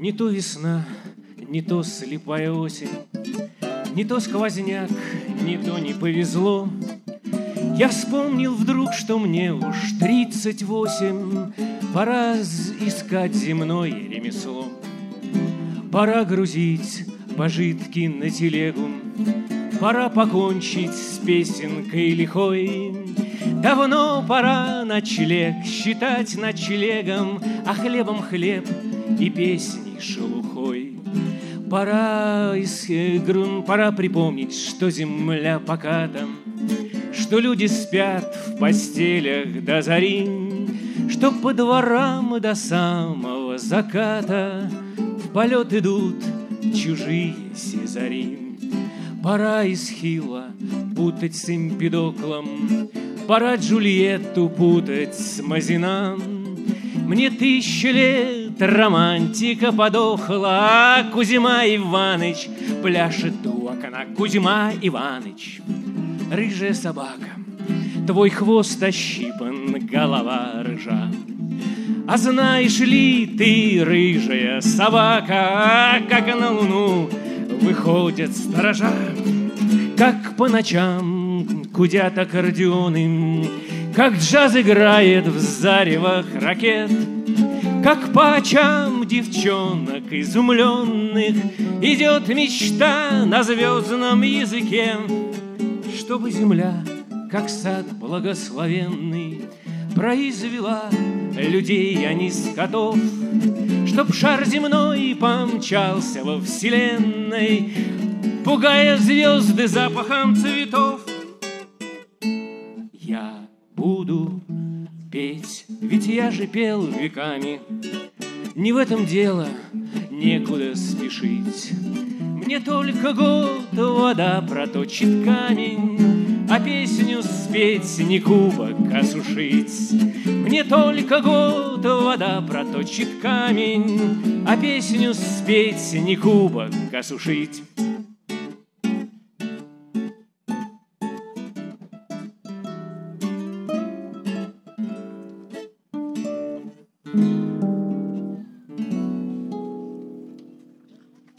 Не то весна, не то слепая осень, не то сквозняк, не то не повезло. Я вспомнил вдруг, что мне уж 38, пора искать земное ремесло. Пора грузить пожитки на телегу, пора покончить с песенкой лихой. Давно пора ночлег считать ночлегом, а хлебом хлеб и песней шелухой. Пора припомнить, что земля поката, что люди спят в постелях до зари, что по дворам до самого заката в полет идут чужие сизари. Пора Эсхила путать с Эмпидоклом, пора Джульетту путать с Мазином. Мне 1000 лет, романтика подохла, а Кузьма Иваныч пляшет у окна. Кузьма Иваныч, рыжая собака, твой хвост ощипан, голова рыжа. А знаешь ли ты, рыжая собака, как на луну выходят сторожа, как по ночам гудят аккордеоны, как джаз играет в заревах ракет, как по очам девчонок изумленных идет мечта на звездном языке, чтобы земля, как сад благословенный, произвела людей, а не скотов, чтоб шар земной помчался во вселенной, пугая звезды запахом цветов. Я буду петь, ведь я же пел веками. Не в этом дело, некуда спешить. Мне только год вода проточит камень, а песню спеть не кубок осушить. Мне только год вода проточит камень, а песню спеть не кубок осушить.